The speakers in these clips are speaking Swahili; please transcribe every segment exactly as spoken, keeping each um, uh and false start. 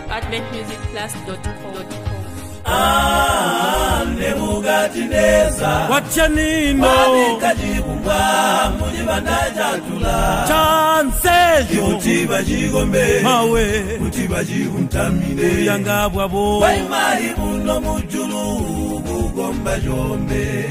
advent music plus dot com. Ah, nebugatineza Wachanino Wadikajibumba Mujibanda jatula Chansejo Utiba jigombe Mawe Utiba jigumtamine Yanga bwabo Waimahibu no mujulu Gugomba jombe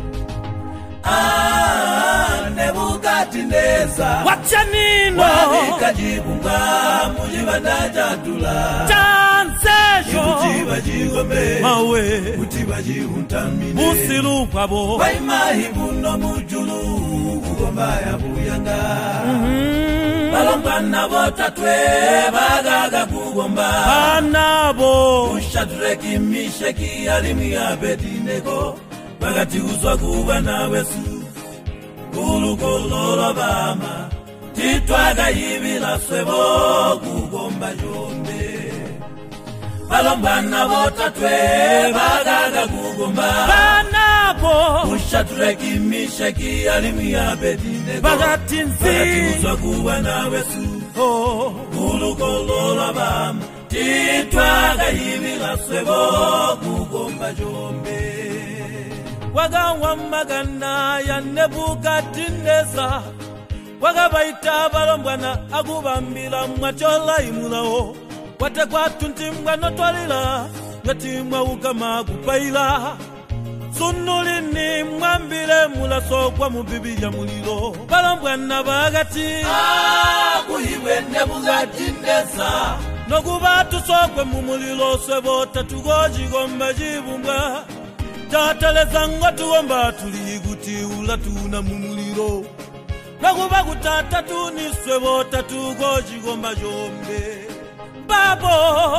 Ah, nebugatineza Wachanino Wadikajibumba Mujibanda jatula Chansejo Utiba jigombe Mawe Utiba jigumtamine Musilu bwabo Waimahibu no mujulu Gugomba ya buyanga Balongana botatwe bagaga kugomba Banabo Ushadraki mishaki alimi abedinego Bagati uzwa kuba na wesu Gulu kololo bama Titwaga yibila swebo kugomba jombe Balongana botatwe bagaga kugomba Banabo Ushadraki mishaki alimi abedinego Bagati nzi uzwa kuba na wesu Oh Gulu kololo bama Titwaga yibila swebo kugomba jombe Waga wamagana ya Nebukadineza Waga baita balombwana agubambila mwachola imulao Wate kwa tuntimwa notwalila Ngatimwa ukama kupaila Sunulini mwambile mulaso kwa mubibi ya mulilo Balombwana bagati Ah, kuhiwe Nebukadineza Nokubatu sokwe mumulilo Swebota tugoji gomba jibumbwa Tataleza ngo tuomba tuliguti ulatuna mumuliro Nakuba kutata tuniswe bota tugoji gomba jombe Babo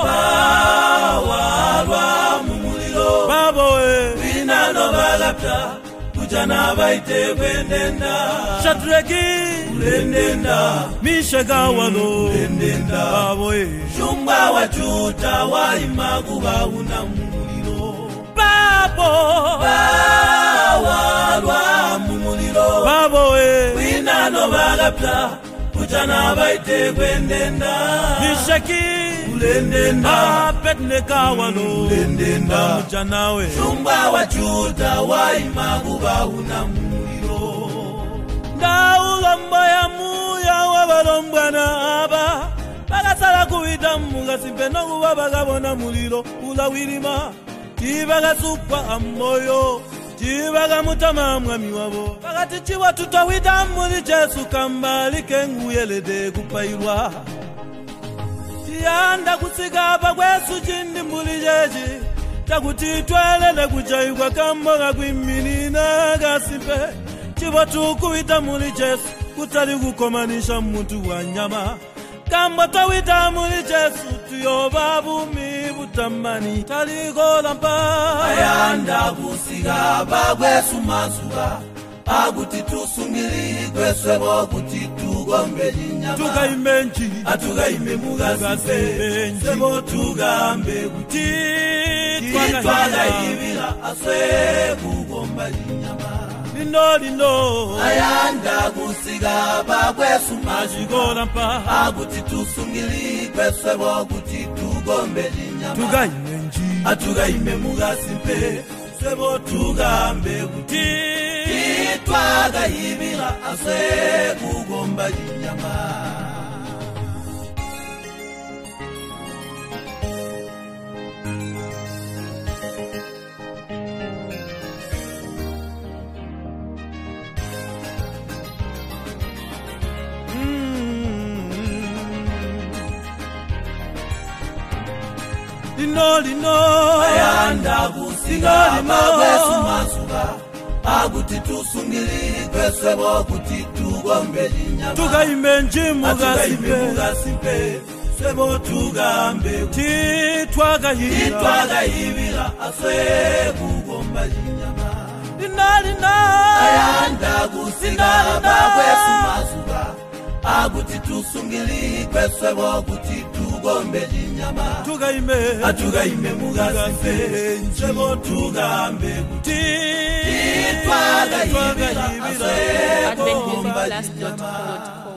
Bawalwa mumuliro Babo e Binano balapta Kujana baite kwendenda Shadraki Ulendenda Mishagawalo Ulendenda Babo e Shumba wachuta waimaguba una mumuliro Babo Bawalwa mumuliro Babo e Binano balapta Kujana baite kwendenda Mishaki Ulendenda Abednegawalo Ulendenda Mujanawe Shumba wachuta waimaguba una mumuliro Ndaulomba ya muya wabalombwana aba Bagasala kuwita mugasimpe nokuba bagabona muliro ulawirima Tibaga supa amoyo Tibaga mutama mwami wabo Bagati chiwa tutawita muli Jesu kambali kenguyelede kupailwa Tianda kusiga bagwesu jindi mbuli jeji Takuti twelele kujaigwa kamboga kwiminina gasimpe Chiwa tukuwita muli Jesu kutali kukomanisha mtu wa nyama Kamba tawita muli Jesu tuyo babu mi butamani taligola mpa Ayanda kusiga bagwesu mazuga Aguti tusungili kweswebo kuti tugombe jinyama Tukaimenji Atugaime mugasipe Sebo tugambe kuti Kitwaga ibila aswe kugomba jinyama Lino lino Ayanda kusiga bagwesu majigola mpa Aguti tusungili kweswebo kuti tugombe jinyama Tukaimenji Atugaime mugasimpe Sebo tugambe kuti Kitwaga ibila aswe kugomba jinyama Lino lino Ayanda kusiga bagwesu mazuga Aguti tusungili kweswebo kuti tugombe jinyama Tukaimenji Atugaime mugasimpe mugasimpe Sebo tugambe Titwaga hira Kitwaga ibila aswe kugomba jinyama Lino lino Ayanda kusiga bagwesu mazuga Aguti tusungili kweswebo kuti tugombe jinyama Tugaime Atugaime mugasimpe Sebo tugambe kuti Kitwaga ibila aswe advent music kugomba plus dot jinyama com.